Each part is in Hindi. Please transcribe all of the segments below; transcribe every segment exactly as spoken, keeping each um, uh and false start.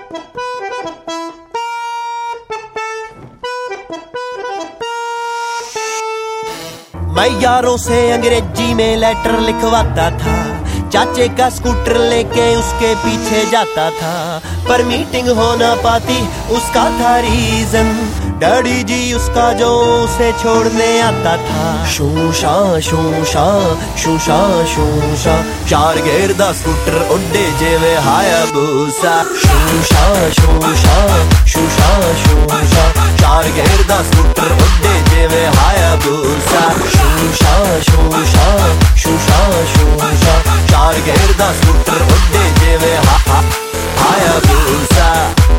मैं यारों से अंग्रेजी में लेटर लिखवाता था, चाचे का स्कूटर लेके उसके पीछे जाता था, पर मीटिंग हो ना पाती उसका था रीजन, डैडी जी उसका जो उसे छोड़ने आता था। शूशा शूशा शूशा शूशा चार गेर दा स्कूटर उड्डे जेवे हायाबूसा। शूशा शूशा शूशा शूशा चार गेर दा स्कूटर उड्डे जेवे हायाबूसा। शूशा शूशा शूशा शूशा चार गेर दा स्कूटर उड्डे जेवे हा हा हायाबूसा।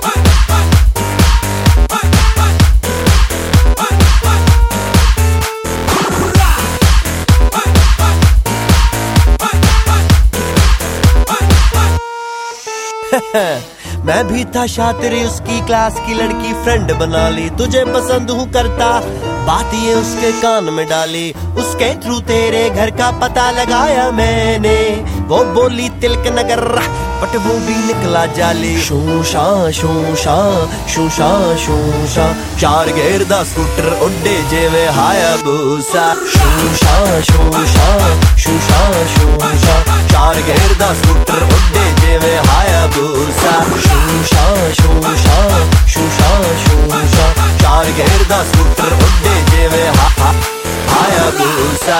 मैं भी था शातिर, उसकी क्लास की लड़की फ्रेंड बना ली, तुझे पसंद हूँ करता बात ये उसके कान में डाली, उसके थ्रू तेरे घर का पता लगाया मैंने, वो बोली तिलक नगर बट वो भी निकला जाली। शूशा शूशा शूशा शूशा चार गेर दा स्कूटर उड्डे जेवे हायाबूसा। शूशा शूशा शूशा शूशा चार गेर दा स्कूटर उड्डे जेवे हायाबूसा। शूशा शूशा शूशा शूशा चार गेर दा स्कूटर उड्डे जेवे हा हा हायाबूसा।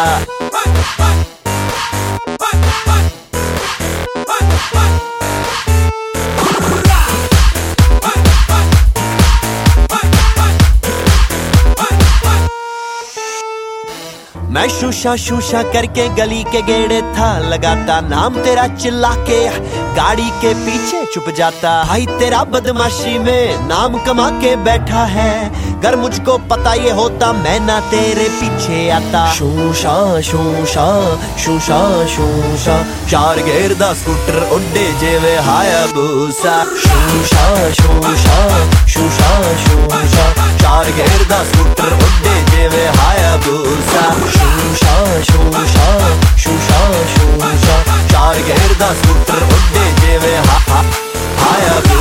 मैं शूशा शूशा करके गली के गेड़े था लगाता, नाम तेरा चिल्ला के गाड़ी के पीछे छुप जाता, भाई तेरा बदमाशी में नाम कमा के बैठा है, अगर मुझको पता ये होता मैं ना तेरे पीछे आता। शूशा शूशा शूशा शूशा चार गेर दा स्कूटर उड्डे जेवे हायाबूसा। शूशा शूशा शूशा शूशा चार गेर दा स्कूटर उड्डे जेवे हायाबूसा। शूशा शूशा शूशा शूशा चार गेर दा स्कूटर उड्डे जेवे हा हा हायाबूसा।